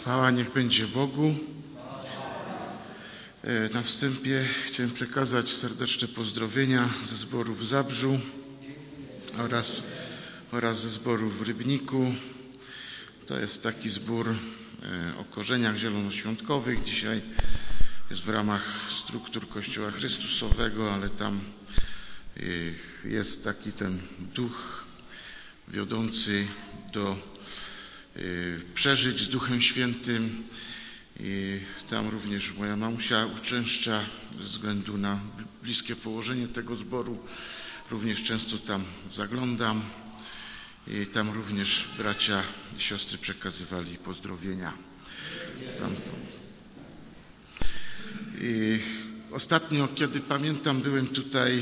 Chwała niech będzie Bogu. Na wstępie chciałem przekazać serdeczne pozdrowienia ze zboru w Zabrzu oraz ze zboru w Rybniku. To jest taki zbór o korzeniach zielonoświątkowych. Dzisiaj jest w ramach struktur Kościoła Chrystusowego, ale tam jest taki ten duch wiodący do przeżyć z Duchem Świętym. I tam również moja mamusia uczęszcza ze względu na bliskie położenie tego zboru. Również często tam zaglądam i tam również bracia i siostry przekazywali pozdrowienia stamtąd. I ostatnio, kiedy pamiętam, byłem tutaj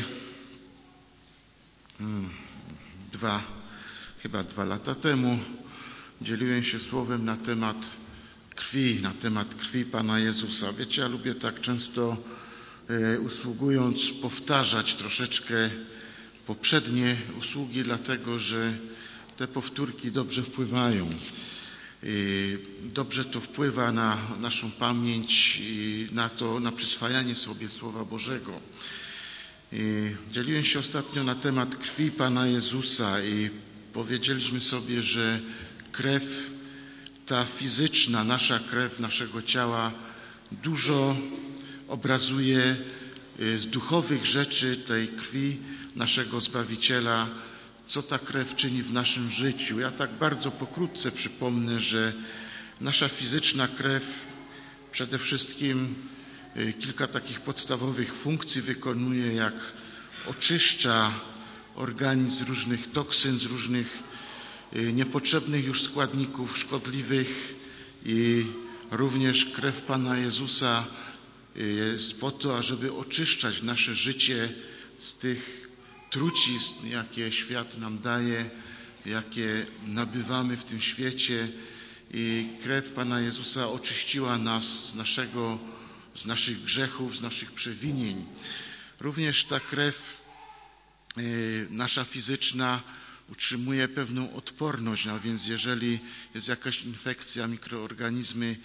chyba 2 lata temu. Dzieliłem się słowem na temat krwi Pana Jezusa. Wiecie, ja lubię tak często usługując powtarzać troszeczkę poprzednie usługi, dlatego że te powtórki dobrze wpływają. Dobrze to wpływa na naszą pamięć i na przyswajanie sobie Słowa Bożego. Dzieliłem się ostatnio na temat krwi Pana Jezusa i powiedzieliśmy sobie, że krew ta fizyczna, nasza krew naszego ciała dużo obrazuje z duchowych rzeczy tej krwi naszego Zbawiciela, co ta krew czyni w naszym życiu. Ja tak bardzo pokrótce przypomnę, że nasza fizyczna krew przede wszystkim kilka takich podstawowych funkcji wykonuje, jak oczyszcza organizm z różnych toksyn, z różnych niepotrzebnych już składników szkodliwych, i również krew Pana Jezusa jest po to, ażeby oczyszczać nasze życie z tych trucizn, jakie świat nam daje, jakie nabywamy w tym świecie. I krew Pana Jezusa oczyściła nas z naszych grzechów, z naszych przewinień. Również ta krew nasza fizyczna utrzymuje pewną odporność, a więc jeżeli jest jakaś infekcja, mikroorganizmy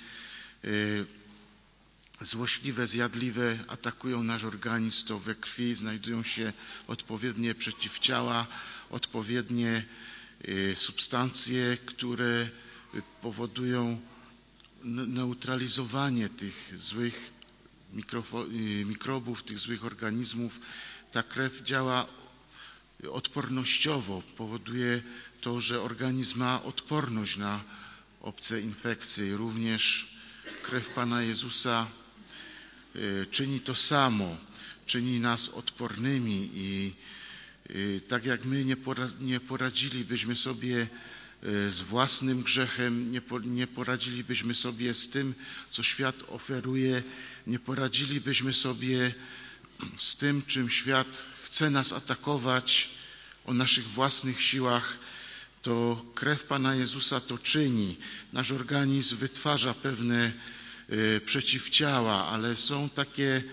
złośliwe, zjadliwe atakują nasz organizm, to we krwi znajdują się odpowiednie przeciwciała, odpowiednie substancje, które powodują neutralizowanie tych złych mikrobów, tych złych organizmów. Ta krew działa odpornościowo, powoduje to, że organizm ma odporność na obce infekcje. Również krew Pana Jezusa czyni to samo, czyni nas odpornymi i tak jak my nie poradzilibyśmy sobie z własnym grzechem, nie poradzilibyśmy sobie z tym, co świat oferuje, nie poradzilibyśmy sobie z tym, czym świat chce nas atakować o naszych własnych siłach, to krew Pana Jezusa to czyni. Nasz organizm wytwarza pewne przeciwciała, ale są takie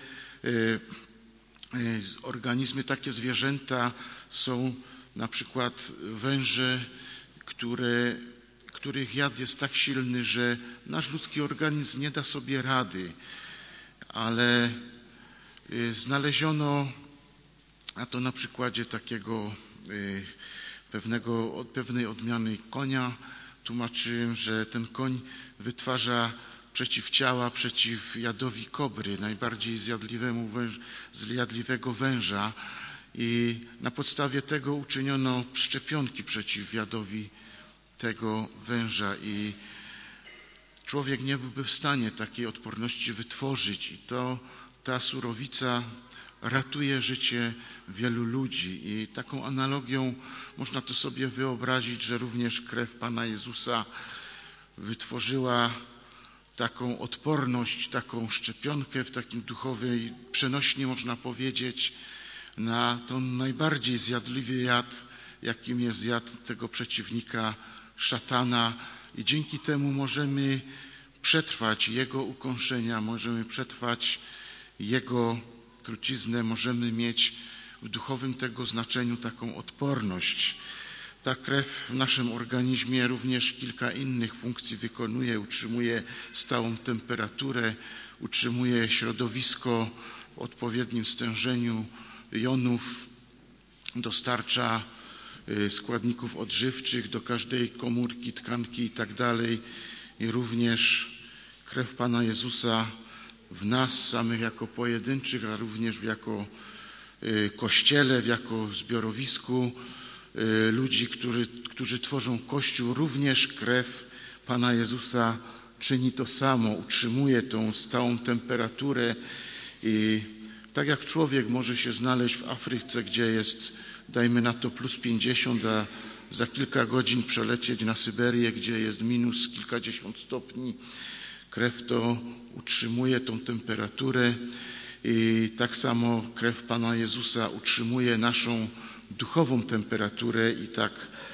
organizmy, takie zwierzęta, są na przykład węże, których jad jest tak silny, że nasz ludzki organizm nie da sobie rady, ale znaleziono, a to na przykładzie takiego pewnej odmiany konia, tłumaczyłem, że ten koń wytwarza przeciwciała przeciw jadowi kobry, najbardziej zjadliwego węża, i na podstawie tego uczyniono szczepionki przeciw jadowi tego węża i człowiek nie byłby w stanie takiej odporności wytworzyć, i ta surowica ratuje życie wielu ludzi. I taką analogią można to sobie wyobrazić, że również krew Pana Jezusa wytworzyła taką odporność, taką szczepionkę w takim duchowej przenośni, można powiedzieć, na ten najbardziej zjadliwy jad, jakim jest jad tego przeciwnika, szatana, i dzięki temu możemy przetrwać jego ukąszenia, możemy przetrwać jego truciznę, możemy mieć w duchowym tego znaczeniu taką odporność. Ta krew w naszym organizmie również kilka innych funkcji wykonuje. Utrzymuje stałą temperaturę, utrzymuje środowisko w odpowiednim stężeniu jonów, dostarcza składników odżywczych do każdej komórki, tkanki itd. I również krew Pana Jezusa w nas samych jako pojedynczych, a również jako Kościele, jako zbiorowisku ludzi, którzy tworzą Kościół, również krew Pana Jezusa czyni to samo, utrzymuje tą stałą temperaturę i tak jak człowiek może się znaleźć w Afryce, gdzie jest, dajmy na to, plus 50, a za kilka godzin przelecieć na Syberię, gdzie jest minus kilkadziesiąt stopni, krew to utrzymuje tą temperaturę i tak samo krew Pana Jezusa utrzymuje naszą duchową temperaturę i tak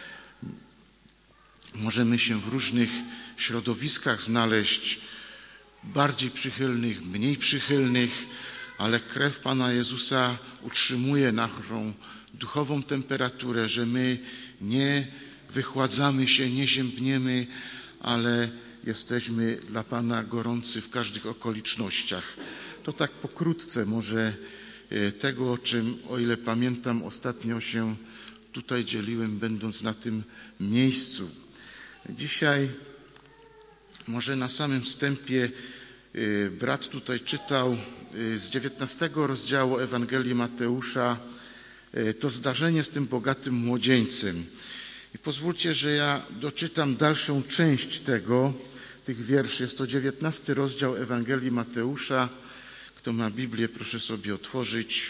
możemy się w różnych środowiskach znaleźć, bardziej przychylnych, mniej przychylnych, ale krew Pana Jezusa utrzymuje naszą duchową temperaturę, że my nie wychładzamy się, nie ziębniemy, ale jesteśmy dla Pana gorący w każdych okolicznościach. To tak pokrótce może tego, o czym, o ile pamiętam, ostatnio się tutaj dzieliłem, będąc na tym miejscu. Dzisiaj może na samym wstępie brat tutaj czytał z 19 rozdziału Ewangelii Mateusza to zdarzenie z tym bogatym młodzieńcem. I pozwólcie, że ja doczytam dalszą część tych wierszy. Jest to 19 rozdział Ewangelii Mateusza. Kto ma Biblię, proszę sobie otworzyć.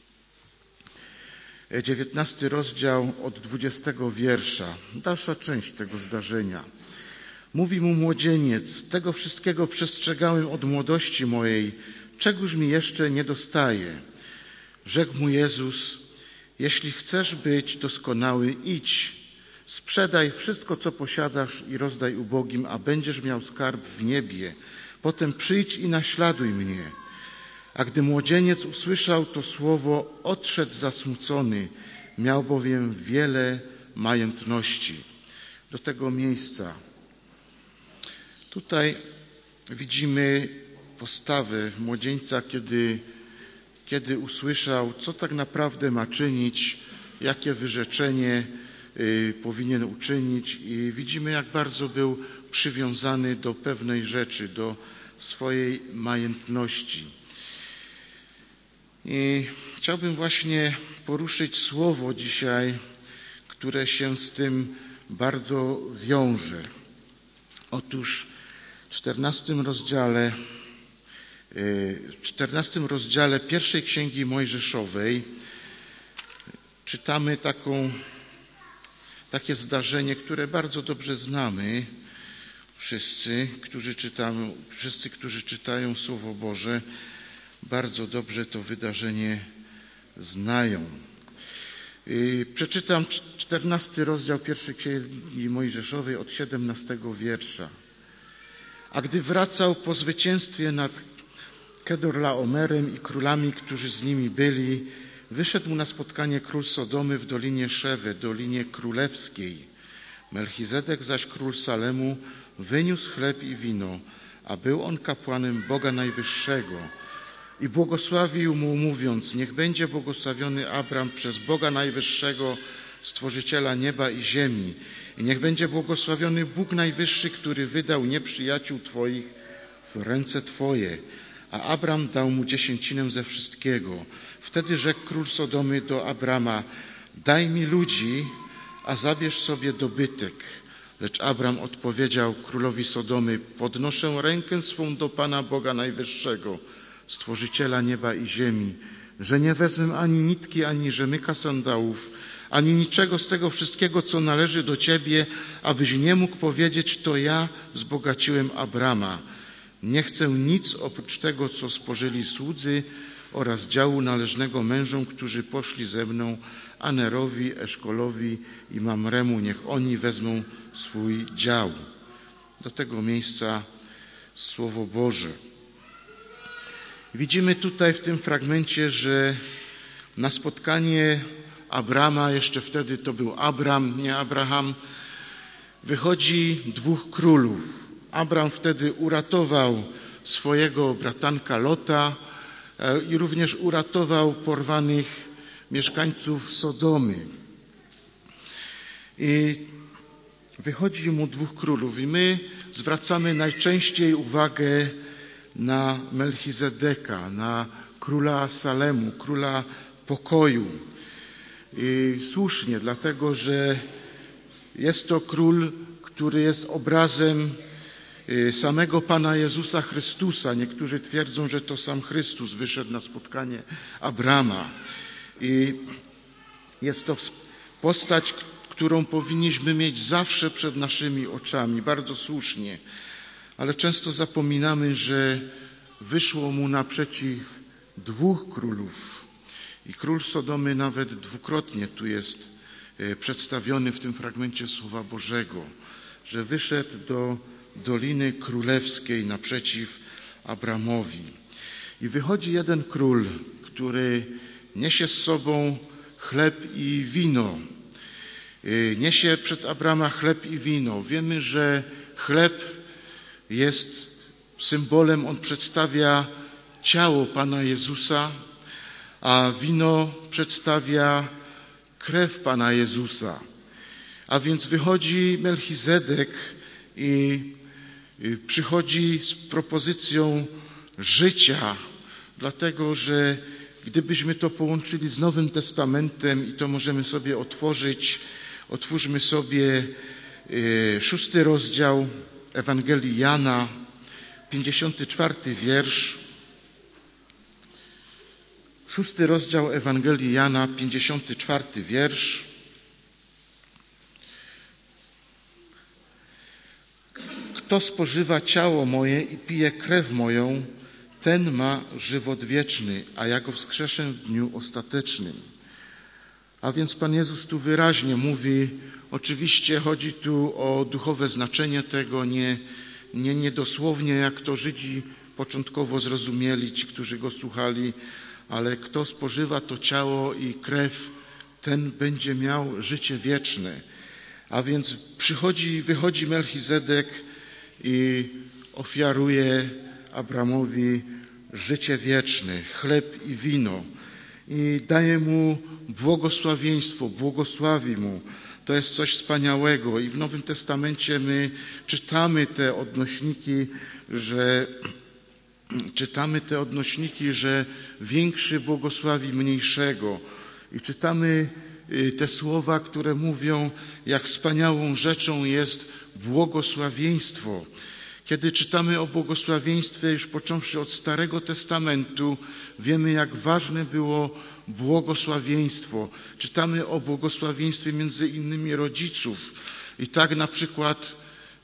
19 rozdział od 20 wiersza. Dalsza część tego zdarzenia. Mówi mu młodzieniec: tego wszystkiego przestrzegałem od młodości mojej, czegoż mi jeszcze nie dostaje. Rzekł mu Jezus: jeśli chcesz być doskonały, idź, sprzedaj wszystko, co posiadasz i rozdaj ubogim, a będziesz miał skarb w niebie. Potem przyjdź i naśladuj mnie. A gdy młodzieniec usłyszał to słowo, odszedł zasmucony, miał bowiem wiele majątności. Do tego miejsca. Tutaj widzimy postawę młodzieńca, kiedy usłyszał, co tak naprawdę ma czynić, jakie wyrzeczenie powinien uczynić i widzimy, jak bardzo był przywiązany do pewnej rzeczy, do swojej majątności. I chciałbym właśnie poruszyć słowo dzisiaj, które się z tym bardzo wiąże. Otóż w 14 rozdziale pierwszej Księgi Mojżeszowej czytamy takie zdarzenie, które bardzo dobrze znamy. Wszyscy, którzy czytają Słowo Boże, bardzo dobrze to wydarzenie znają. Przeczytam 14 rozdział pierwszej Księgi Mojżeszowej od 17 wiersza. A gdy wracał po zwycięstwie nad Kedorlaomerem i królami, którzy z nimi byli, wyszedł mu na spotkanie król Sodomy w dolinie Szewe, dolinie królewskiej. Melchizedek zaś król Salemu wyniósł chleb i wino, a był on kapłanem Boga Najwyższego. I błogosławił mu, mówiąc: niech będzie błogosławiony Abram przez Boga Najwyższego, Stworzyciela nieba i ziemi. I niech będzie błogosławiony Bóg Najwyższy, który wydał nieprzyjaciół Twoich w ręce Twoje. A Abram dał mu 10 ze wszystkiego. Wtedy rzekł król Sodomy do Abrama: daj mi ludzi, a zabierz sobie dobytek. Lecz Abram odpowiedział królowi Sodomy: podnoszę rękę swą do Pana Boga Najwyższego, Stworzyciela nieba i ziemi, że nie wezmę ani nitki, ani rzemyka sandałów, ani niczego z tego wszystkiego, co należy do Ciebie, abyś nie mógł powiedzieć: to ja wzbogaciłem Abrama. Nie chcę nic oprócz tego, co spożyli słudzy oraz działu należnego mężom, którzy poszli ze mną, Anerowi, Eszkolowi i Mamremu. Niech oni wezmą swój dział. Do tego miejsca Słowo Boże. Widzimy tutaj w tym fragmencie, że na spotkanie Abrama, jeszcze wtedy to był Abram, nie Abraham, wychodzi dwóch królów. Abram wtedy uratował swojego bratanka Lota i również uratował porwanych mieszkańców Sodomy. I wychodzi mu dwóch królów i my zwracamy najczęściej uwagę na Melchizedeka, na króla Salemu, króla pokoju. I słusznie, dlatego że jest to król, który jest obrazem samego Pana Jezusa Chrystusa. Niektórzy twierdzą, że to sam Chrystus wyszedł na spotkanie Abrama. I jest to postać, którą powinniśmy mieć zawsze przed naszymi oczami, bardzo słusznie. Ale często zapominamy, że wyszło mu naprzeciw dwóch królów. I król Sodomy nawet dwukrotnie tu jest przedstawiony w tym fragmencie Słowa Bożego, że wyszedł do Doliny Królewskiej naprzeciw Abramowi. I wychodzi jeden król, który niesie z sobą chleb i wino. Niesie przed Abrama chleb i wino. Wiemy, że chleb jest symbolem, on przedstawia ciało Pana Jezusa, a wino przedstawia krew Pana Jezusa. A więc wychodzi Melchizedek i przychodzi z propozycją życia, dlatego że gdybyśmy to połączyli z Nowym Testamentem, i to możemy sobie otwórzmy sobie 6 rozdział Ewangelii Jana, 54 wiersz. 6 rozdział Ewangelii Jana, 54 wiersz. Kto spożywa ciało moje i pije krew moją, ten ma żywot wieczny, a ja go wskrzeszę w dniu ostatecznym. A więc Pan Jezus tu wyraźnie mówi, oczywiście chodzi tu o duchowe znaczenie tego, nie dosłownie, jak to Żydzi początkowo zrozumieli, ci, którzy go słuchali, ale kto spożywa to ciało i krew, ten będzie miał życie wieczne. A więc wychodzi Melchizedek i ofiaruje Abramowi życie wieczne, chleb i wino. I daje mu błogosławieństwo, błogosławi mu. To jest coś wspaniałego. I w Nowym Testamencie my czytamy te odnośniki, że większy błogosławi mniejszego. I czytamy te słowa, które mówią, jak wspaniałą rzeczą jest błogosławieństwo. Kiedy czytamy o błogosławieństwie, już począwszy od Starego Testamentu, wiemy, jak ważne było błogosławieństwo. Czytamy o błogosławieństwie między innymi rodziców. I tak na przykład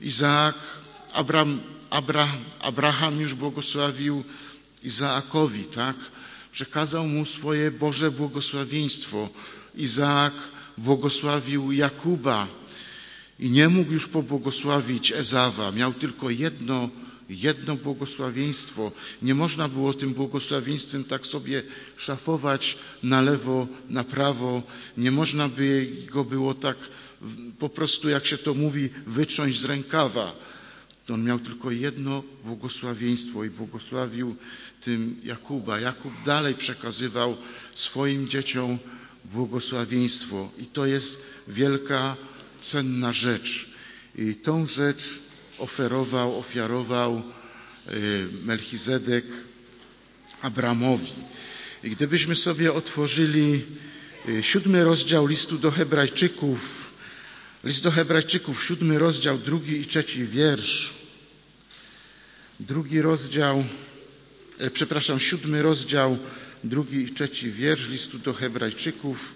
Abraham już błogosławił Izaakowi, tak? Przekazał mu swoje Boże błogosławieństwo. Izaak błogosławił Jakuba i nie mógł już pobłogosławić Ezawa. Miał tylko jedno błogosławieństwo. Nie można było tym błogosławieństwem tak sobie szafować na lewo, na prawo. Nie można by go było tak po prostu, jak się to mówi, wytrząść z rękawa. On miał tylko jedno błogosławieństwo i błogosławił tym Jakuba. Jakub dalej przekazywał swoim dzieciom błogosławieństwo. I to jest wielka, cenna rzecz. I tą rzecz ofiarował Melchizedek Abramowi. I gdybyśmy sobie otworzyli 7 rozdział listu do Hebrajczyków, list do Hebrajczyków, 7 rozdział, 2 i 3 wiersz. 7 rozdział, 2 i 3 wiersz listu do Hebrajczyków.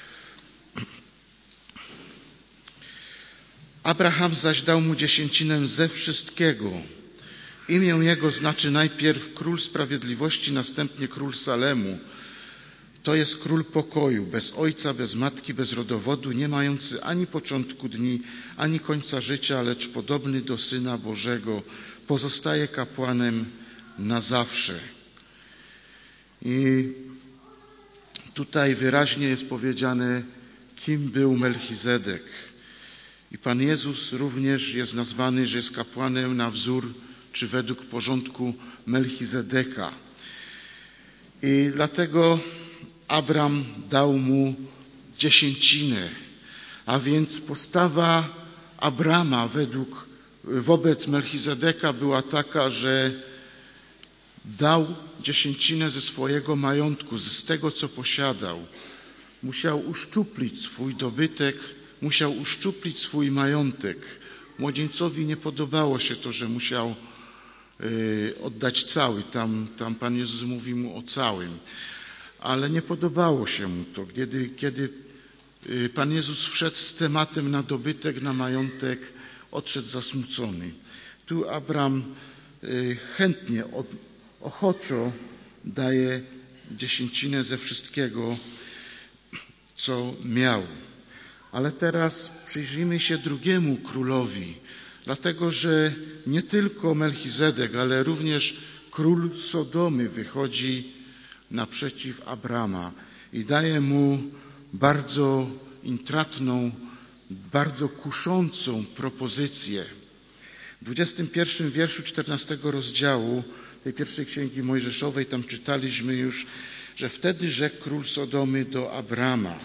Abraham zaś dał mu dziesięcinę ze wszystkiego. Imię jego znaczy najpierw Król Sprawiedliwości, następnie Król Salemu. To jest Król pokoju, bez ojca, bez matki, bez rodowodu, nie mający ani początku dni, ani końca życia, lecz podobny do Syna Bożego, pozostaje kapłanem na zawsze. I tutaj wyraźnie jest powiedziane, kim był Melchizedek. I Pan Jezus również jest nazwany, że jest kapłanem na wzór czy według porządku Melchizedeka. I dlatego Abram dał mu dziesięcinę, a więc postawa Abrama wobec Melchizedeka była taka, że dał dziesięcinę ze swojego majątku, z tego, co posiadał. Musiał uszczuplić swój dobytek, musiał uszczuplić swój majątek. Młodzieńcowi nie podobało się to, że musiał oddać cały. Tam Pan Jezus mówi mu o całym. Ale nie podobało się mu to. Kiedy Pan Jezus wszedł z tematem na dobytek, na majątek, odszedł zasmucony. Tu Abram chętnie, ochoczo daje dziesięcinę ze wszystkiego, co miał. Ale teraz przyjrzyjmy się drugiemu królowi, dlatego że nie tylko Melchizedek, ale również król Sodomy wychodzi naprzeciw Abrama i daje mu bardzo intratną, bardzo kuszącą propozycję. W 21 wierszu 14 rozdziału tej pierwszej Księgi Mojżeszowej tam czytaliśmy już, że wtedy rzekł król Sodomy do Abrama,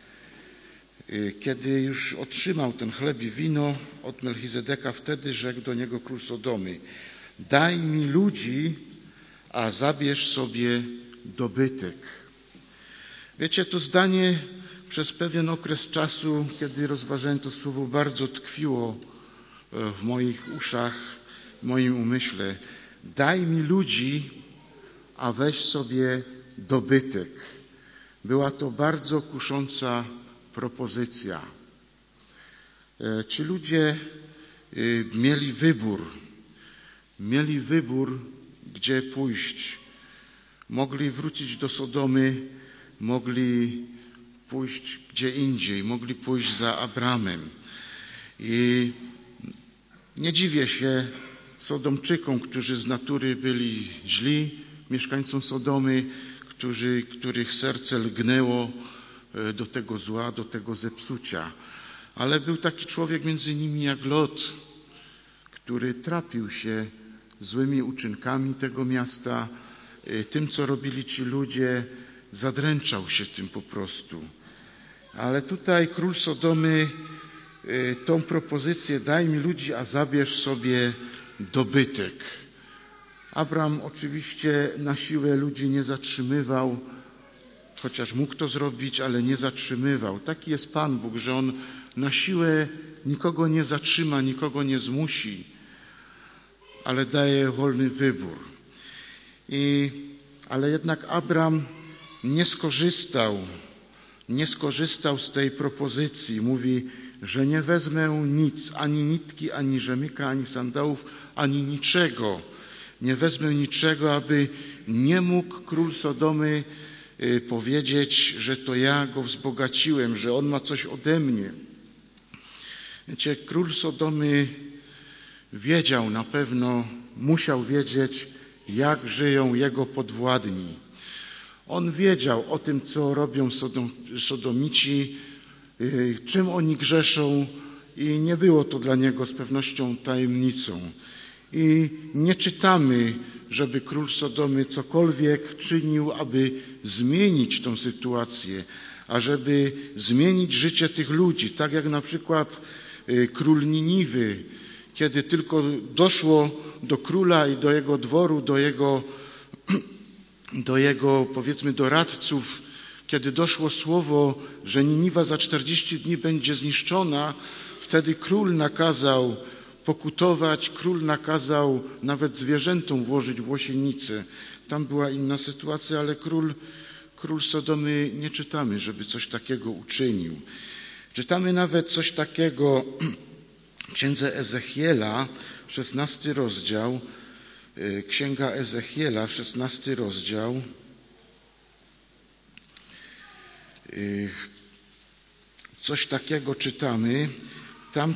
kiedy już otrzymał ten chleb i wino od Melchizedeka, wtedy rzekł do niego król Sodomy: daj mi ludzi, a zabierz sobie dobytek. Wiecie, to zdanie przez pewien okres czasu, kiedy rozważałem to słowo, bardzo tkwiło w moich uszach, w moim umyśle. Daj mi ludzi, a weź sobie dobytek. Była to bardzo kusząca propozycja. Ci ludzie mieli wybór, gdzie pójść. Mogli wrócić do Sodomy, mogli pójść gdzie indziej, mogli pójść za Abramem. I nie dziwię się Sodomczykom, którzy z natury byli źli, mieszkańcom Sodomy, których serce lgnęło do tego zła, do tego zepsucia. Ale był taki człowiek między nimi jak Lot, który trapił się złymi uczynkami tego miasta, tym, co robili ci ludzie, zadręczał się tym po prostu. Ale tutaj król Sodomy tą propozycję: daj mi ludzi, a zabierz sobie dobytek. Abram oczywiście na siłę ludzi nie zatrzymywał, chociaż mógł to zrobić, ale nie zatrzymywał. Taki jest Pan Bóg, że On na siłę nikogo nie zatrzyma, nikogo nie zmusi, ale daje wolny wybór. Ale jednak Abram nie skorzystał z tej propozycji. Mówi, że nie wezmę nic, ani nitki, ani rzemyka, ani sandałów, ani niczego. Nie wezmę niczego, aby nie mógł król Sodomy powiedzieć, że to ja go wzbogaciłem, że on ma coś ode mnie. Wiecie, król Sodomy wiedział na pewno, musiał wiedzieć, jak żyją jego podwładni. On wiedział o tym, co robią Sodomici, czym oni grzeszą, i nie było to dla niego z pewnością tajemnicą. I nie czytamy, żeby król Sodomy cokolwiek czynił, aby zmienić tą sytuację, ażeby zmienić życie tych ludzi. Tak jak na przykład król Niniwy, kiedy tylko doszło do króla i do jego dworu, do jego powiedzmy doradców, kiedy doszło słowo, że Niniwa za 40 dni będzie zniszczona, wtedy król nakazał pokutować, król nakazał nawet zwierzętom włożyć włosienice. Tam była inna sytuacja, ale król Sodomy nie czytamy, żeby coś takiego uczynił. Czytamy nawet coś takiego w księdze Ezechiela, 16 rozdział, Księga Ezechiela, 16 rozdział. Coś takiego czytamy. Tam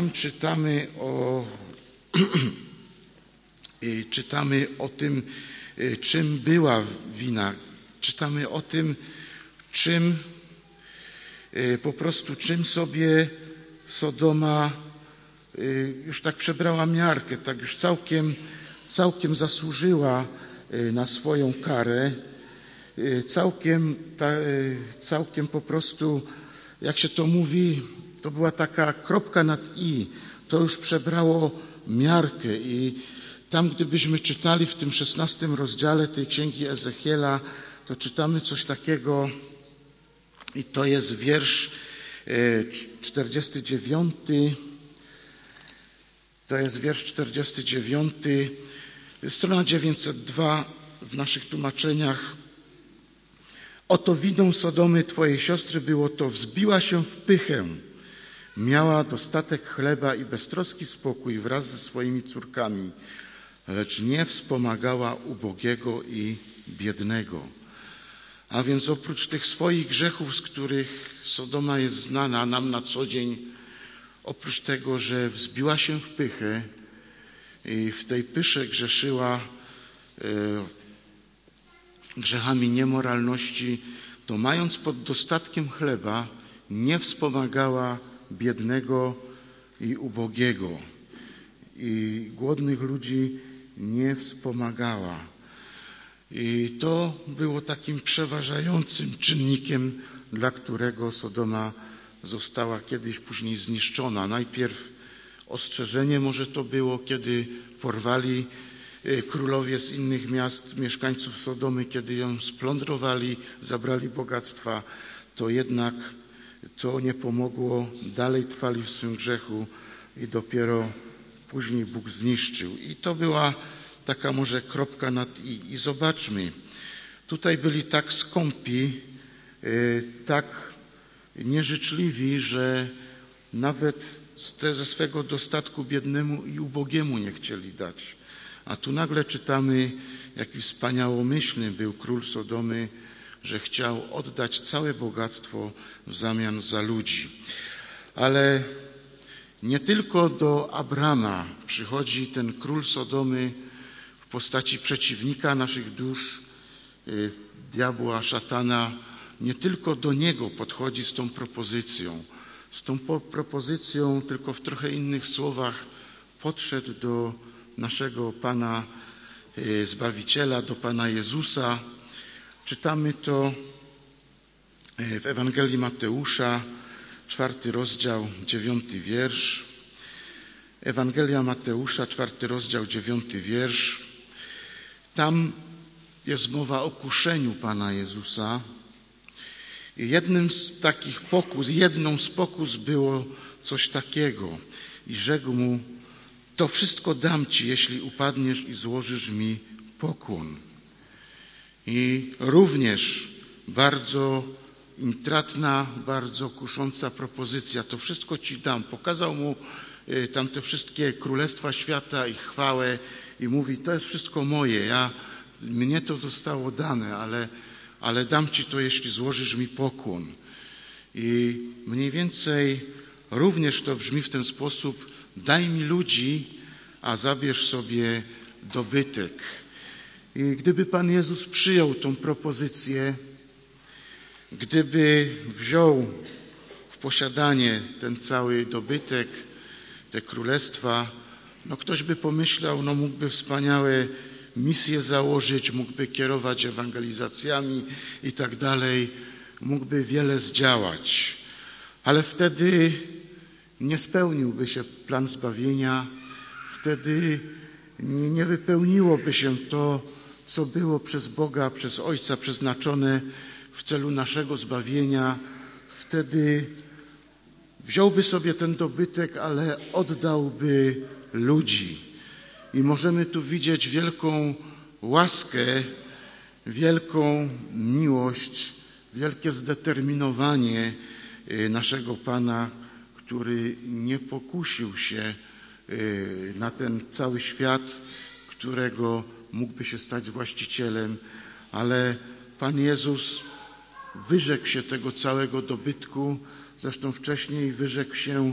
czytamy o tym, czym była wina. Czytamy o tym, czym sobie Sodoma już tak przebrała miarkę, tak już całkiem zasłużyła na swoją karę. Całkiem po prostu, jak się to mówi, to była taka kropka nad i. To już przebrało miarkę i tam, gdybyśmy czytali w tym 16 rozdziale tej księgi Ezechiela, to czytamy coś takiego i to jest wiersz 49. To jest wiersz 49, strona 902 w naszych tłumaczeniach. Oto winą Sodomy twojej siostry było to, wzbiła się w pychę, miała dostatek chleba i beztroski spokój wraz ze swoimi córkami, lecz nie wspomagała ubogiego i biednego. A więc oprócz tych swoich grzechów, z których Sodoma jest znana nam na co dzień, oprócz tego, że wzbiła się w pychę i w tej pysze grzeszyła grzechami niemoralności, to mając pod dostatkiem chleba, nie wspomagała biednego i ubogiego i głodnych ludzi nie wspomagała. I to było takim przeważającym czynnikiem, dla którego Sodoma została kiedyś później zniszczona. Najpierw ostrzeżenie może to było, kiedy porwali królowie z innych miast mieszkańców Sodomy, kiedy ją splądrowali, zabrali bogactwa, to jednak to nie pomogło, dalej trwali w swym grzechu i dopiero później Bóg zniszczył. I to była taka może kropka nad i. I zobaczmy, tutaj byli tak skąpi, tak nieżyczliwi, że nawet ze swego dostatku biednemu i ubogiemu nie chcieli dać. A tu nagle czytamy, jaki wspaniałomyślny był król Sodomy, że chciał oddać całe bogactwo w zamian za ludzi. Ale nie tylko do Abrama przychodzi ten król Sodomy w postaci przeciwnika naszych dusz, diabła, szatana. Nie tylko do niego podchodzi z tą propozycją. Z tą propozycją, tylko w trochę innych słowach, podszedł do naszego Pana Zbawiciela, do Pana Jezusa. Czytamy to w Ewangelii Mateusza, 4 rozdział, 9 wiersz. Ewangelia Mateusza, 4 rozdział, 9 wiersz. Tam jest mowa o kuszeniu Pana Jezusa. I jedną z pokus było coś takiego. I rzekł mu, to wszystko dam Ci, jeśli upadniesz i złożysz mi pokłon. I również bardzo intratna, bardzo kusząca propozycja. To wszystko Ci dam. Pokazał mu tam te wszystkie królestwa świata, ich chwałę i mówi, to jest wszystko moje. Mnie to zostało dane, ale dam Ci to, jeśli złożysz mi pokłon. I mniej więcej również to brzmi w ten sposób, daj mi ludzi, a zabierz sobie dobytek. I gdyby Pan Jezus przyjął tą propozycję, gdyby wziął w posiadanie ten cały dobytek, te królestwa, ktoś by pomyślał, mógłby wspaniałe misje założyć, mógłby kierować ewangelizacjami i tak dalej, mógłby wiele zdziałać. Ale wtedy nie spełniłby się plan zbawienia, wtedy nie wypełniłoby się to, co było przez Boga, przez Ojca przeznaczone w celu naszego zbawienia. Wtedy wziąłby sobie ten dobytek, ale oddałby ludzi. I możemy tu widzieć wielką łaskę, wielką miłość, wielkie zdeterminowanie naszego Pana, który nie pokusił się na ten cały świat, którego mógłby się stać właścicielem, ale Pan Jezus wyrzekł się tego całego dobytku, zresztą wcześniej wyrzekł się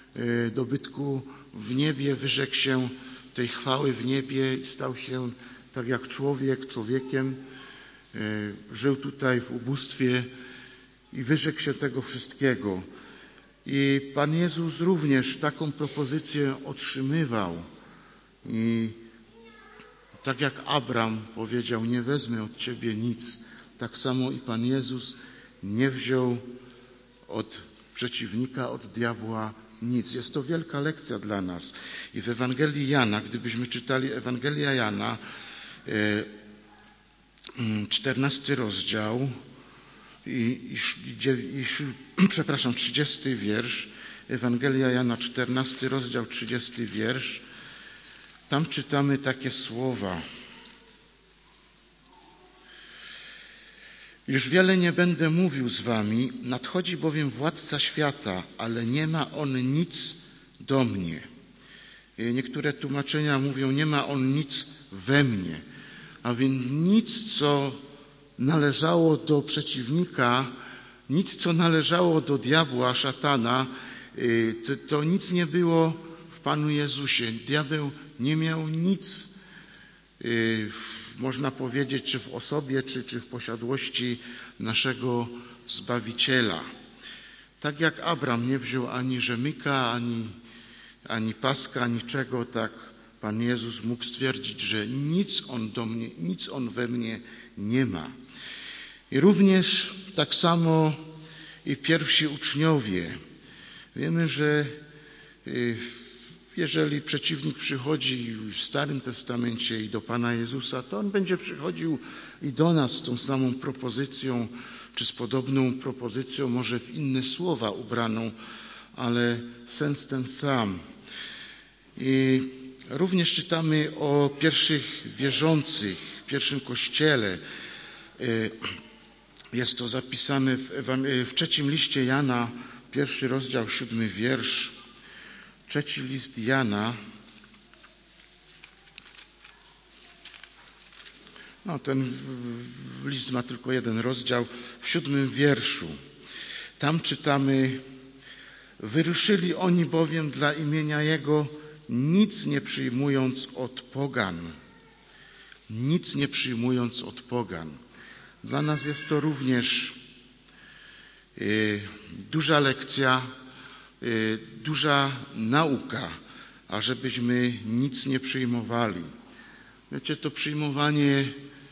dobytku w niebie, wyrzekł się tej chwały w niebie i stał się tak jak człowiekiem, żył tutaj w ubóstwie i wyrzekł się tego wszystkiego. I Pan Jezus również taką propozycję otrzymywał. I tak jak Abram powiedział, nie wezmę od Ciebie nic, tak samo i Pan Jezus nie wziął od przeciwnika, od diabła nic. Jest to wielka lekcja dla nas. I w Ewangelii Jana, gdybyśmy czytali Ewangelia Jana, 14 rozdział i 30 wiersz, Ewangelia Jana, 14 rozdział, 30 wiersz, tam czytamy takie słowa. Już wiele nie będę mówił z wami, nadchodzi bowiem władca świata, ale nie ma on nic do mnie. Niektóre tłumaczenia mówią, nie ma on nic we mnie. A więc nic, co należało do przeciwnika, nic, co należało do diabła, szatana, to nic nie było w Panu Jezusie. Diabeł nie miał nic, można powiedzieć, czy w osobie, czy w posiadłości naszego Zbawiciela. Tak jak Abram nie wziął ani rzemyka, ani paska, niczego, tak Pan Jezus mógł stwierdzić, że nic on do mnie, nic on we mnie nie ma. I również tak samo i pierwsi uczniowie. Wiemy, że jeżeli przeciwnik przychodzi w Starym Testamencie i do Pana Jezusa, to on będzie przychodził i do nas z tą samą propozycją, czy z podobną propozycją, może w inne słowa ubraną, ale sens ten sam. I również czytamy o pierwszych wierzących, w pierwszym Kościele. Jest to zapisane w trzecim liście Jana, 1 rozdział, 7 wiersz. 3 list Jana. Ten list ma tylko jeden rozdział. W 7 wierszu. Tam czytamy: wyruszyli oni bowiem dla imienia Jego, nic nie przyjmując od pogan. Nic nie przyjmując od pogan. Dla nas jest to również duża lekcja, duża nauka, ażebyśmy nic nie przyjmowali. Wiecie, to przyjmowanie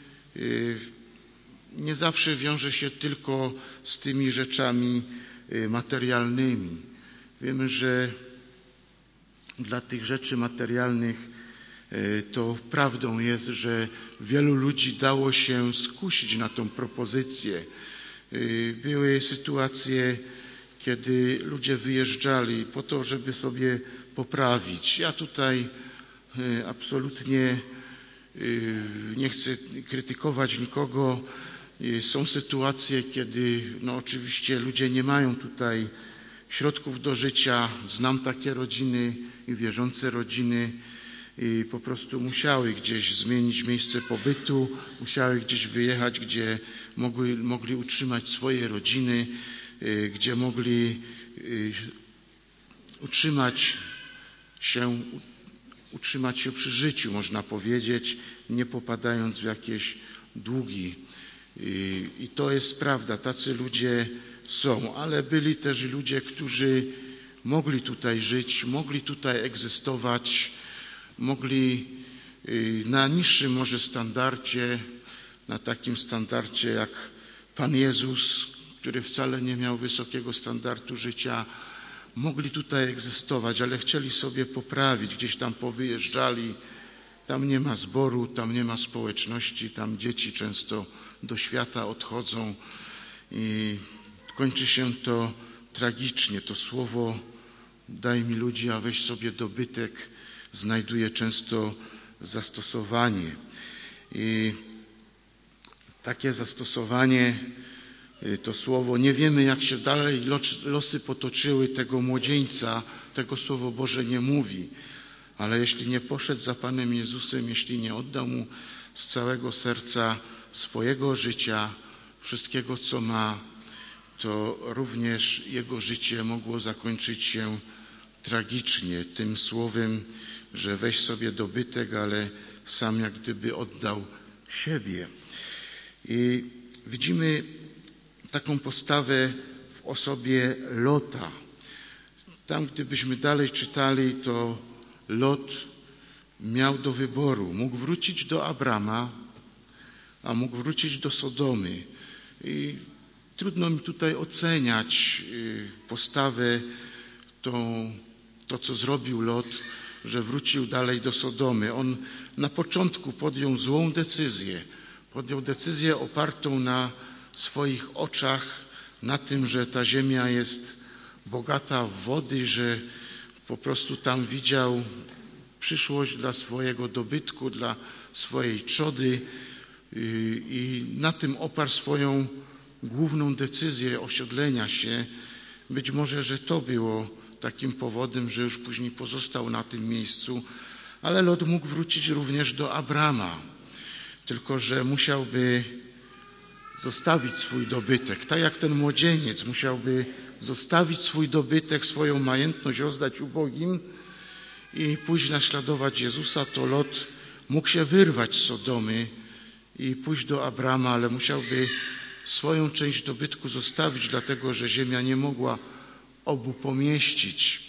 nie zawsze wiąże się tylko z tymi rzeczami materialnymi. Wiemy, że dla tych rzeczy materialnych to prawdą jest, że wielu ludzi dało się skusić na tą propozycję. Były sytuacje, kiedy ludzie wyjeżdżali po to, żeby sobie poprawić. Ja tutaj absolutnie nie chcę krytykować nikogo. Są sytuacje, kiedy oczywiście ludzie nie mają tutaj środków do życia. Znam takie rodziny i wierzące rodziny i po prostu musiały gdzieś zmienić miejsce pobytu, musiały gdzieś wyjechać, gdzie mogli utrzymać swoje rodziny, gdzie mogli utrzymać się przy życiu, można powiedzieć, nie popadając w jakieś długi. I to jest prawda, tacy ludzie są, ale byli też ludzie, którzy mogli tutaj żyć, mogli tutaj egzystować, mogli na niższym może standardzie, na takim standardzie jak Pan Jezus, który wcale nie miał wysokiego standardu życia, mogli tutaj egzystować, ale chcieli sobie poprawić, gdzieś tam powyjeżdżali, tam nie ma zboru, tam nie ma społeczności, tam dzieci często do świata odchodzą i kończy się to tragicznie. To słowo daj mi ludzi, a weź sobie dobytek znajduje często zastosowanie. I takie zastosowanie, to słowo, nie wiemy jak się dalej losy potoczyły tego młodzieńca, tego Słowo Boże nie mówi. Ale jeśli nie poszedł za Panem Jezusem, jeśli nie oddał Mu z całego serca swojego życia, wszystkiego co ma, to również jego życie mogło zakończyć się tragicznie tym słowem, że weź sobie dobytek, ale sam jak gdyby oddał siebie. I widzimy taką postawę w osobie Lota. Tam, gdybyśmy dalej czytali, to Lot miał do wyboru. Mógł wrócić do Abrama, a mógł wrócić do Sodomy. I trudno mi tutaj oceniać postawę, to co zrobił Lot, że wrócił dalej do Sodomy. On na początku podjął złą decyzję. Podjął decyzję opartą na swoich oczach, na tym, że ta ziemia jest bogata w wody, że po prostu tam widział przyszłość dla swojego dobytku, dla swojej trzody i na tym oparł swoją główną decyzję osiodlenia się. Być może, że to było takim powodem, że już później pozostał na tym miejscu, ale Lot mógł wrócić również do Abrama, tylko że musiałby zostawić swój dobytek. Tak jak ten młodzieniec musiałby zostawić swój dobytek, swoją majętność rozdać ubogim i pójść naśladować Jezusa, to Lot mógł się wyrwać z Sodomy i pójść do Abrama, ale musiałby swoją część dobytku zostawić, dlatego że ziemia nie mogła obu pomieścić.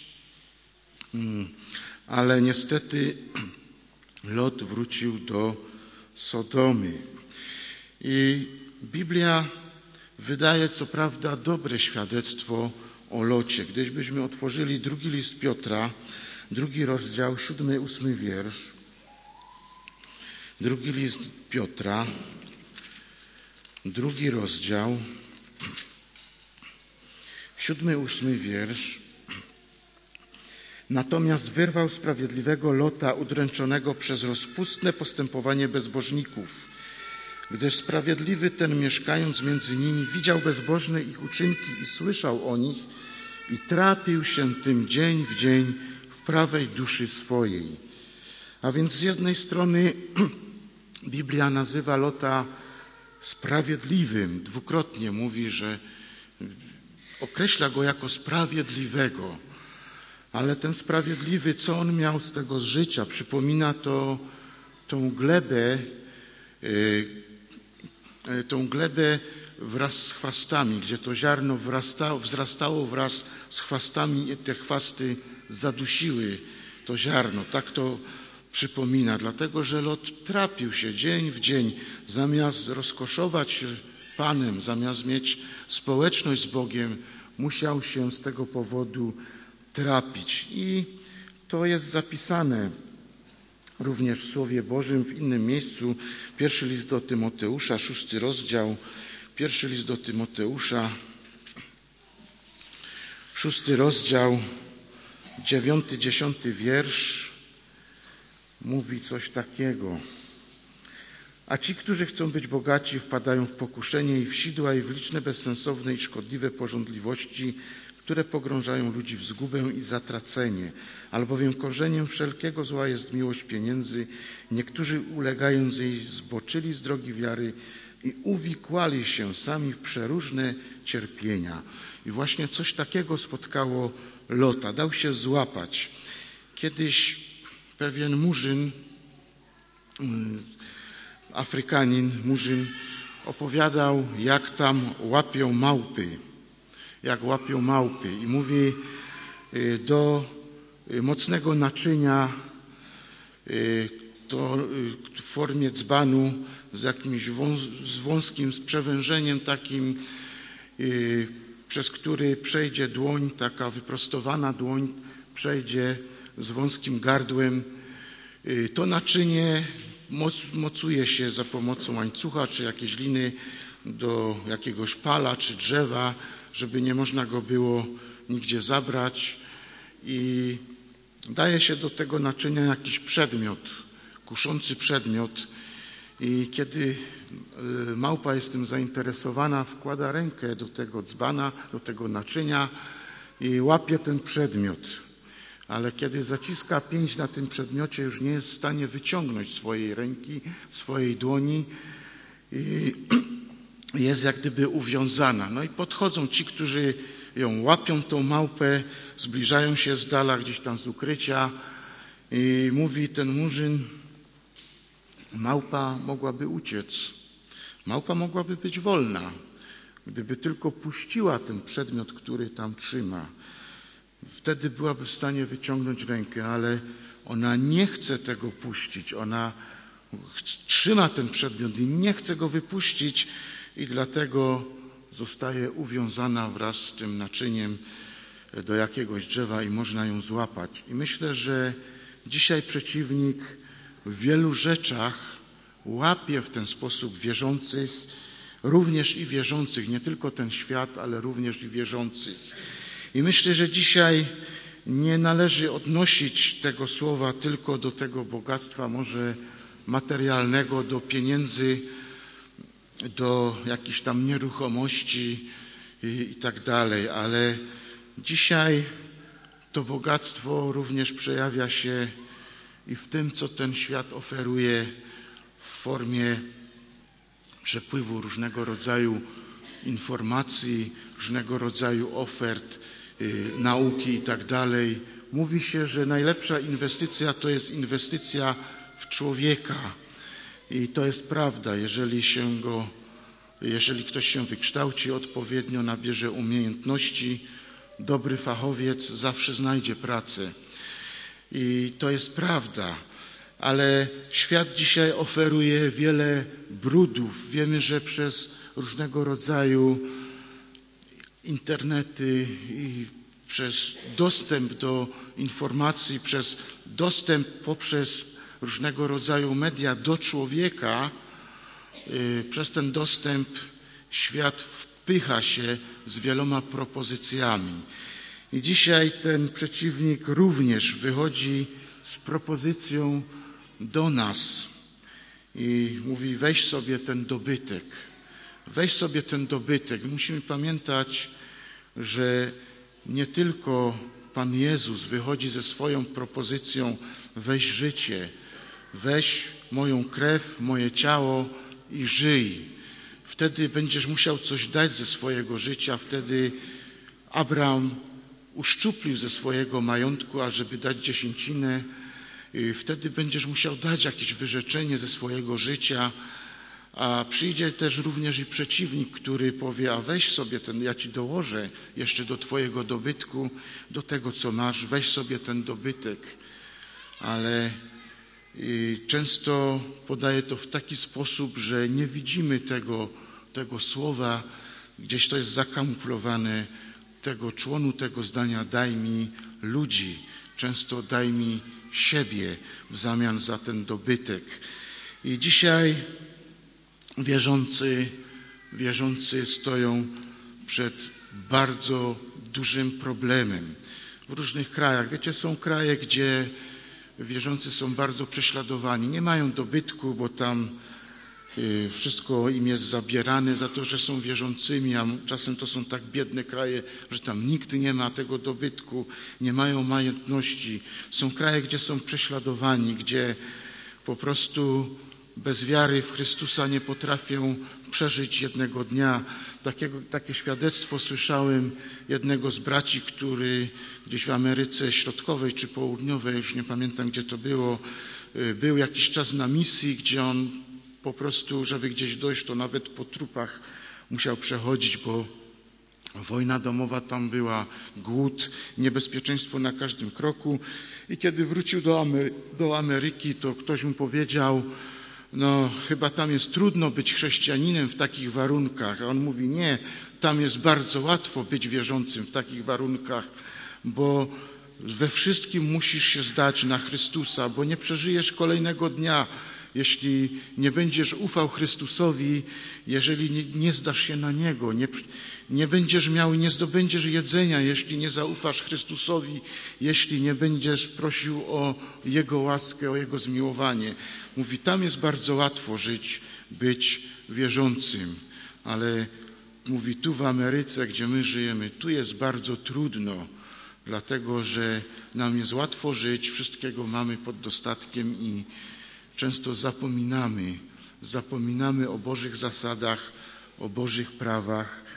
Ale niestety Lot wrócił do Sodomy. I Biblia wydaje co prawda dobre świadectwo o Locie. Gdybyśmy otworzyli 2 list Piotra, 2 rozdział, 7-8 wiersz. 2 list Piotra, 2 rozdział, 7-8 wiersz. Natomiast wyrwał sprawiedliwego Lota udręczonego przez rozpustne postępowanie bezbożników, gdyż sprawiedliwy ten, mieszkając między nimi, widział bezbożne ich uczynki i słyszał o nich i trapił się tym dzień w dzień w prawej duszy swojej. A więc z jednej strony Biblia nazywa Lota sprawiedliwym. Dwukrotnie mówi, że określa go jako sprawiedliwego. Ale ten sprawiedliwy, co on miał z tego życia? Przypomina to tą glebę wraz z chwastami, gdzie to ziarno wzrastało wraz z chwastami i te chwasty zadusiły to ziarno. Tak to przypomina, dlatego że Lot trapił się dzień w dzień, zamiast rozkoszować się Panem, zamiast mieć społeczność z Bogiem, musiał się z tego powodu trapić. I to jest zapisane również w Słowie Bożym w innym miejscu. 1 list do Tymoteusza, 6 rozdział, 1 list do Tymoteusza, 6 rozdział, 9-10 wiersz mówi coś takiego. A ci, którzy chcą być bogaci, wpadają w pokuszenie i w sidła, i w liczne bezsensowne i szkodliwe pożądliwości, które pogrążają ludzi w zgubę i zatracenie. Albowiem korzeniem wszelkiego zła jest miłość pieniędzy. Niektórzy, ulegając jej, zboczyli z drogi wiary i uwikłali się sami w przeróżne cierpienia. I właśnie coś takiego spotkało Lota. Dał się złapać. Kiedyś pewien murzyn, Afrykanin, murzyn, opowiadał, jak tam łapią małpy. I mówi, do mocnego naczynia, to w formie dzbanu z jakimś wąskim przewężeniem takim, przez który przejdzie dłoń, taka wyprostowana dłoń, przejdzie z wąskim gardłem. To naczynie mocuje się za pomocą łańcucha czy jakiejś liny do jakiegoś pala czy drzewa, żeby nie można go było nigdzie zabrać, i daje się do tego naczynia jakiś przedmiot, kuszący przedmiot, i kiedy małpa jest tym zainteresowana, wkłada rękę do tego dzbana, do tego naczynia i łapie ten przedmiot. Ale kiedy zaciska pięść na tym przedmiocie, już nie jest w stanie wyciągnąć swojej ręki, swojej dłoni i jest jak gdyby uwiązana. No i podchodzą ci, którzy ją łapią, tą małpę, zbliżają się z dala, gdzieś tam z ukrycia i mówi ten murzyn, małpa mogłaby uciec, małpa mogłaby być wolna, gdyby tylko puściła ten przedmiot, który tam trzyma. Wtedy byłaby w stanie wyciągnąć rękę, ale ona nie chce tego puścić. Ona trzyma ten przedmiot i nie chce go wypuścić i dlatego zostaje uwiązana wraz z tym naczyniem do jakiegoś drzewa i można ją złapać. I myślę, że dzisiaj przeciwnik w wielu rzeczach łapie w ten sposób wierzących, również i wierzących, nie tylko ten świat, ale również i wierzących. I myślę, że dzisiaj nie należy odnosić tego słowa tylko do tego bogactwa może materialnego, do pieniędzy, do jakichś tam nieruchomości i tak dalej, ale dzisiaj to bogactwo również przejawia się i w tym, co ten świat oferuje w formie przepływu różnego rodzaju informacji, różnego rodzaju ofert, nauki i tak dalej. Mówi się, że najlepsza inwestycja to jest inwestycja w człowieka. I to jest prawda, jeżeli ktoś się wykształci odpowiednio, nabierze umiejętności, dobry fachowiec zawsze znajdzie pracę. I to jest prawda, ale świat dzisiaj oferuje wiele brudów. Wiemy, że przez różnego rodzaju internety i przez dostęp do informacji, przez dostęp poprzez różnego rodzaju media do człowieka, przez ten dostęp świat wpycha się z wieloma propozycjami. I dzisiaj ten przeciwnik również wychodzi z propozycją do nas i mówi: weź sobie ten dobytek. Weź sobie ten dobytek. Musimy pamiętać, że nie tylko Pan Jezus wychodzi ze swoją propozycją: weź życie, weź moją krew, moje ciało i żyj. Wtedy będziesz musiał coś dać ze swojego życia. Wtedy Abraham uszczuplił ze swojego majątku, ażeby dać dziesięcinę. Wtedy będziesz musiał dać jakieś wyrzeczenie ze swojego życia. A przyjdzie też również i przeciwnik, który powie: a weź sobie ten, ja ci dołożę jeszcze do twojego dobytku, do tego, co masz, weź sobie ten dobytek. Ale często podaje to w taki sposób, że nie widzimy tego słowa, gdzieś to jest zakamuflowane, tego członu, tego zdania: daj mi ludzi, często daj mi siebie w zamian za ten dobytek. I dzisiaj wierzący stoją przed bardzo dużym problemem w różnych krajach. Wiecie, są kraje, gdzie wierzący są bardzo prześladowani. Nie mają dobytku, bo tam wszystko im jest zabierane za to, że są wierzącymi, a czasem to są tak biedne kraje, że tam nikt nie ma tego dobytku, nie mają majątności. Są kraje, gdzie są prześladowani, gdzie po prostu bez wiary w Chrystusa nie potrafią przeżyć jednego dnia. Takie świadectwo słyszałem jednego z braci, który gdzieś w Ameryce Środkowej czy Południowej, już nie pamiętam gdzie to było, był jakiś czas na misji, gdzie on po prostu, żeby gdzieś dojść, to nawet po trupach musiał przechodzić, bo wojna domowa tam była, głód, niebezpieczeństwo na każdym kroku. I kiedy wrócił do Ameryki, to ktoś mu powiedział: no chyba tam jest trudno być chrześcijaninem w takich warunkach. A on mówi: nie, tam jest bardzo łatwo być wierzącym w takich warunkach, bo we wszystkim musisz się zdać na Chrystusa, bo nie przeżyjesz kolejnego dnia, jeśli nie będziesz ufał Chrystusowi, jeżeli nie zdasz się na Niego, nie będziesz miał i nie zdobędziesz jedzenia, jeśli nie zaufasz Chrystusowi, jeśli nie będziesz prosił o Jego łaskę, o Jego zmiłowanie. Mówi, tam jest bardzo łatwo żyć, być wierzącym, ale mówi, tu w Ameryce, gdzie my żyjemy, tu jest bardzo trudno, dlatego że nam jest łatwo żyć, wszystkiego mamy pod dostatkiem i często zapominamy o Bożych zasadach, o Bożych prawach.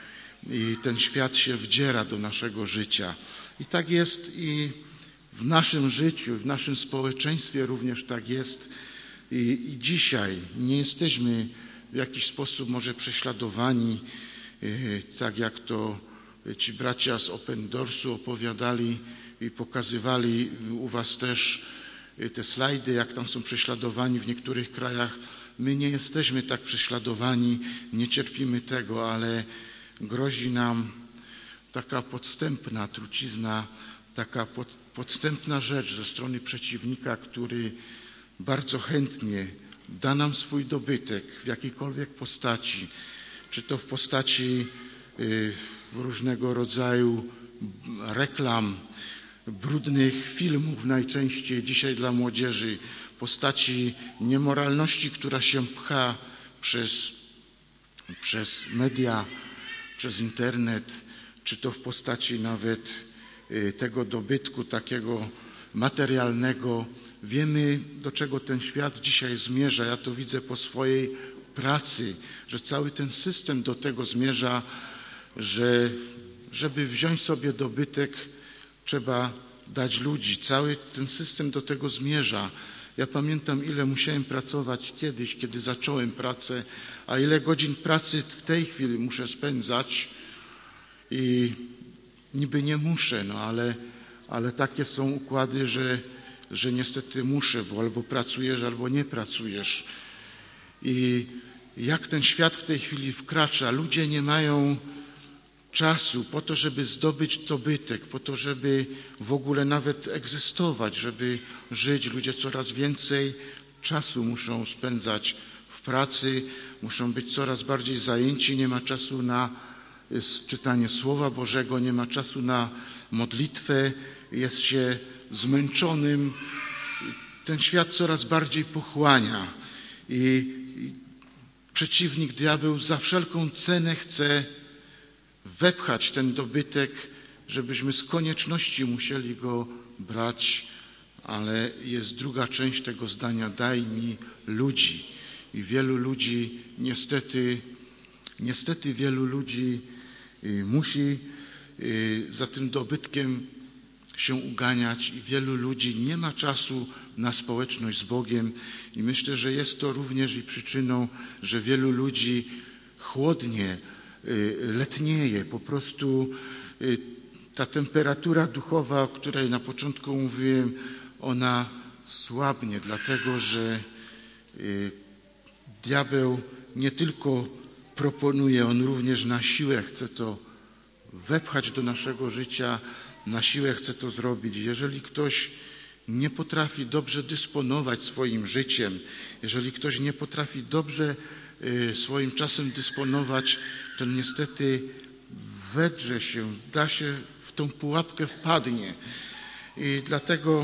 i ten świat się wdziera do naszego życia. I tak jest i w naszym życiu, w naszym społeczeństwie również tak jest. I dzisiaj nie jesteśmy w jakiś sposób może prześladowani, tak jak to ci bracia z Open Doorsu opowiadali i pokazywali u was też te slajdy, jak tam są prześladowani w niektórych krajach. My nie jesteśmy tak prześladowani, nie cierpimy tego, ale grozi nam taka podstępna trucizna, taka podstępna rzecz ze strony przeciwnika, który bardzo chętnie da nam swój dobytek w jakiejkolwiek postaci, czy to w postaci różnego rodzaju reklam, brudnych filmów najczęściej dzisiaj dla młodzieży, postaci niemoralności, która się pcha przez media, przez internet, czy to w postaci nawet tego dobytku takiego materialnego. Wiemy, do czego ten świat dzisiaj zmierza. Ja to widzę po swojej pracy, że cały ten system do tego zmierza, że żeby wziąć sobie dobytek, trzeba dać ludzi. Cały ten system do tego zmierza. Ja pamiętam, ile musiałem pracować kiedyś, kiedy zacząłem pracę, a ile godzin pracy w tej chwili muszę spędzać i niby nie muszę, no ale takie są układy, że niestety muszę, bo albo pracujesz, albo nie pracujesz. I jak ten świat w tej chwili wkracza, ludzie nie mają czasu po to, żeby zdobyć dobytek, po to, żeby w ogóle nawet egzystować, żeby żyć. Ludzie coraz więcej czasu muszą spędzać w pracy, muszą być coraz bardziej zajęci, nie ma czasu na czytanie Słowa Bożego, nie ma czasu na modlitwę, jest się zmęczonym. Ten świat coraz bardziej pochłania i przeciwnik, diabeł, za wszelką cenę chce wepchać ten dobytek, żebyśmy z konieczności musieli go brać, ale jest druga część tego zdania: daj mi ludzi. I wielu ludzi, niestety wielu ludzi musi za tym dobytkiem się uganiać i wielu ludzi nie ma czasu na społeczność z Bogiem. I myślę, że jest to również i przyczyną, że wielu ludzi chłodnie, letnieje. Po prostu ta temperatura duchowa, o której na początku mówiłem, ona słabnie, dlatego że diabeł nie tylko proponuje, on również na siłę chce to wepchać do naszego życia, na siłę chce to zrobić. Jeżeli ktoś nie potrafi dobrze dysponować swoim życiem, jeżeli ktoś nie potrafi dobrze swoim czasem dysponować, to niestety wedrze się, w tą pułapkę wpadnie. I dlatego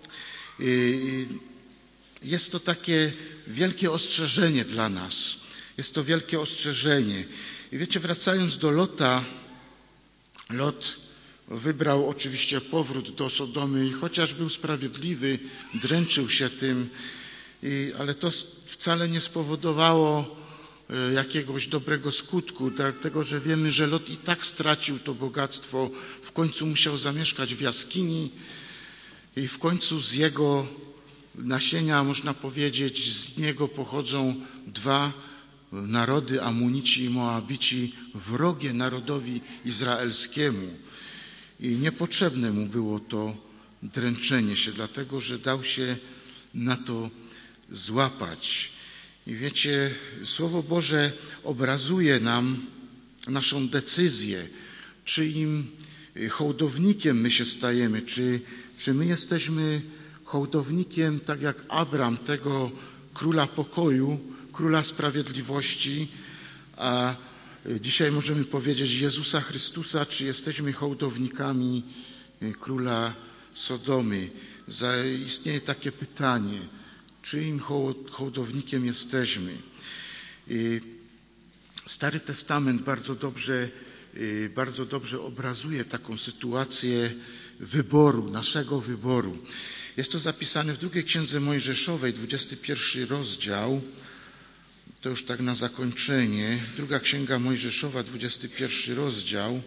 jest to takie wielkie ostrzeżenie dla nas. Jest to wielkie ostrzeżenie. I wiecie, wracając do Lota, Lot wybrał oczywiście powrót do Sodomy i chociaż był sprawiedliwy, dręczył się tym, ale to wcale nie spowodowało jakiegoś dobrego skutku, dlatego że wiemy, że Lot i tak stracił to bogactwo. W końcu musiał zamieszkać w jaskini i w końcu z jego nasienia, można powiedzieć, z niego pochodzą dwa narody, Amonici i Moabici, wrogie narodowi izraelskiemu. I niepotrzebne mu było to dręczenie się, dlatego że dał się na to złapać. I wiecie, Słowo Boże obrazuje nam naszą decyzję, czyim hołdownikiem my się stajemy, czy my jesteśmy hołdownikiem, tak jak Abram, tego króla pokoju, króla sprawiedliwości, a dzisiaj możemy powiedzieć Jezusa Chrystusa, czy jesteśmy hołdownikami króla Sodomy. Istnieje takie pytanie, czyim hołdownikiem jesteśmy. Stary Testament bardzo dobrze obrazuje taką sytuację wyboru, naszego wyboru. Jest to zapisane w drugiej Księdze Mojżeszowej, 21 rozdział, To już tak na zakończenie. Druga Księga Mojżeszowa, 21 rozdział,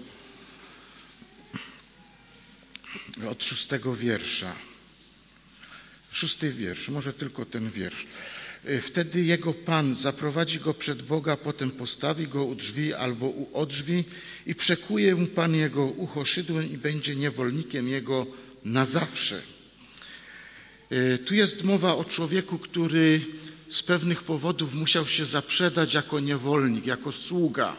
od 6 wiersza. 6 wiersz, może tylko ten wiersz. Wtedy jego Pan zaprowadzi go przed Boga, potem postawi go u drzwi albo u drzwi i przekuje mu Pan jego ucho szydłem i będzie niewolnikiem jego na zawsze. Tu jest mowa o człowieku, który z pewnych powodów musiał się zaprzedać jako niewolnik, jako sługa.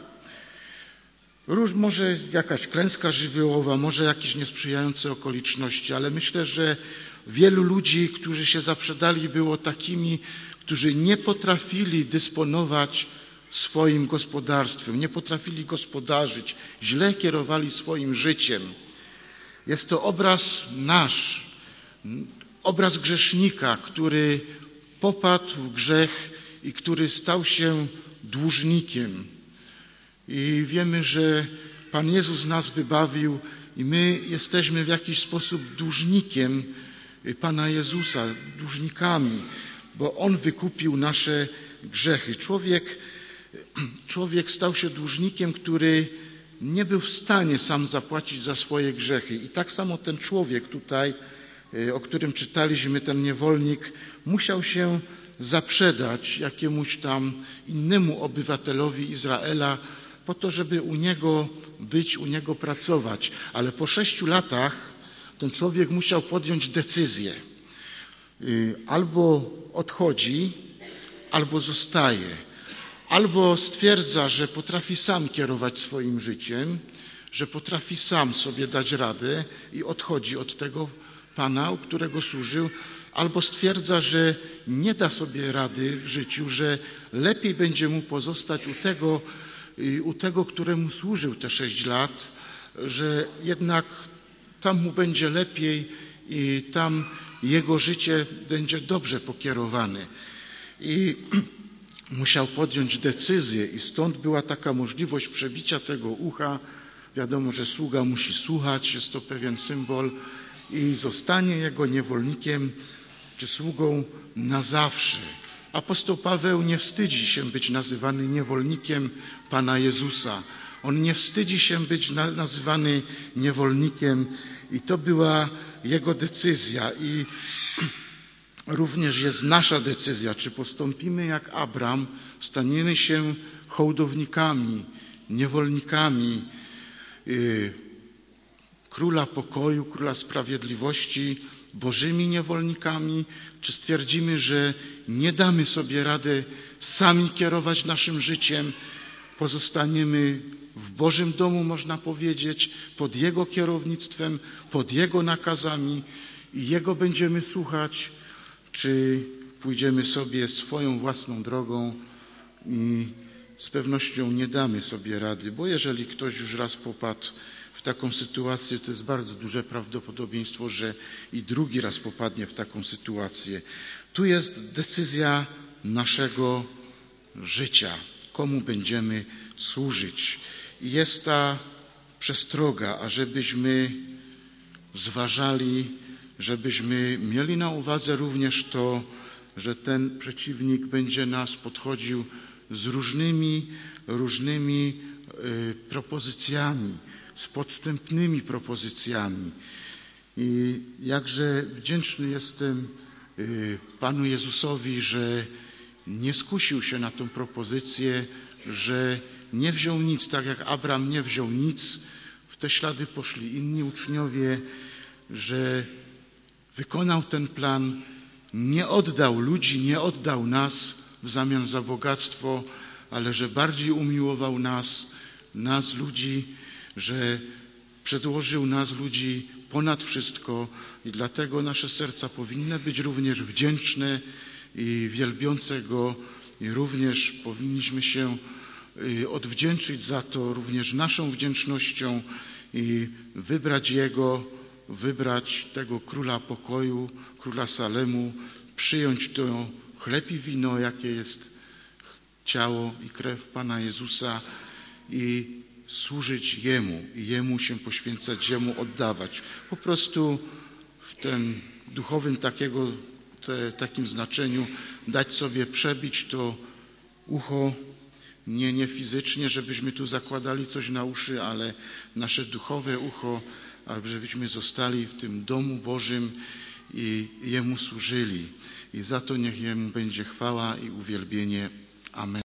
Może jakaś klęska żywiołowa, może jakieś niesprzyjające okoliczności, ale myślę, że wielu ludzi, którzy się zaprzedali, było takimi, którzy nie potrafili dysponować swoim gospodarstwem, nie potrafili gospodarzyć, źle kierowali swoim życiem. Jest to obraz nasz, obraz grzesznika, który popadł w grzech i który stał się dłużnikiem. I wiemy, że Pan Jezus nas wybawił i my jesteśmy w jakiś sposób dłużnikiem Pana Jezusa, dłużnikami, bo On wykupił nasze grzechy. Człowiek stał się dłużnikiem, który nie był w stanie sam zapłacić za swoje grzechy. I tak samo ten człowiek tutaj, o którym czytaliśmy, ten niewolnik, musiał się zaprzedać jakiemuś tam innemu obywatelowi Izraela po to, żeby u niego być, u niego pracować. Ale po 6 latach ten człowiek musiał podjąć decyzję. Albo odchodzi, albo zostaje. Albo stwierdza, że potrafi sam kierować swoim życiem, że potrafi sam sobie dać radę i odchodzi od tego Pana, u którego służył, albo stwierdza, że nie da sobie rady w życiu, że lepiej będzie mu pozostać u tego, któremu służył te 6 lat, że jednak tam mu będzie lepiej i tam jego życie będzie dobrze pokierowane. I musiał podjąć decyzję i stąd była taka możliwość przebicia tego ucha. Wiadomo, że sługa musi słuchać, jest to pewien symbol i zostanie jego niewolnikiem czy sługą na zawsze. Apostoł Paweł nie wstydzi się być nazywany niewolnikiem Pana Jezusa. On nie wstydzi się być nazywany niewolnikiem i to była jego decyzja. I również jest nasza decyzja, czy postąpimy jak Abram, staniemy się hołdownikami, niewolnikami Króla Pokoju, Króla Sprawiedliwości, Bożymi niewolnikami, czy stwierdzimy, że nie damy sobie rady sami kierować naszym życiem, pozostaniemy w Bożym domu, można powiedzieć, pod Jego kierownictwem, pod Jego nakazami i Jego będziemy słuchać, czy pójdziemy sobie swoją własną drogą i z pewnością nie damy sobie rady, bo jeżeli ktoś już raz popadł w taką sytuację, to jest bardzo duże prawdopodobieństwo, że i drugi raz popadnie w taką sytuację. Tu jest decyzja naszego życia, komu będziemy służyć. I jest ta przestroga, ażebyśmy zważali, żebyśmy mieli na uwadze również to, że ten przeciwnik będzie nas podchodził z różnymi propozycjami, z podstępnymi propozycjami. I jakże wdzięczny jestem Panu Jezusowi, że nie skusił się na tę propozycję, że nie wziął nic, tak jak Abram nie wziął nic. W te ślady poszli inni uczniowie, że wykonał ten plan, nie oddał ludzi, nie oddał nas w zamian za bogactwo, ale że bardziej umiłował nas ludzi, że przedłożył nas ludzi ponad wszystko i dlatego nasze serca powinny być również wdzięczne i wielbiące Go i również powinniśmy się odwdzięczyć za to również naszą wdzięcznością i wybrać wybrać tego Króla Pokoju, Króla Salemu, przyjąć to chleb i wino, jakie jest ciało i krew Pana Jezusa i służyć Jemu i Jemu się poświęcać, Jemu oddawać. Po prostu w tym duchowym takim znaczeniu dać sobie przebić to ucho, nie fizycznie, żebyśmy tu zakładali coś na uszy, ale nasze duchowe ucho, żebyśmy zostali w tym domu Bożym i Jemu służyli. I za to niech Jemu będzie chwała i uwielbienie. Amen.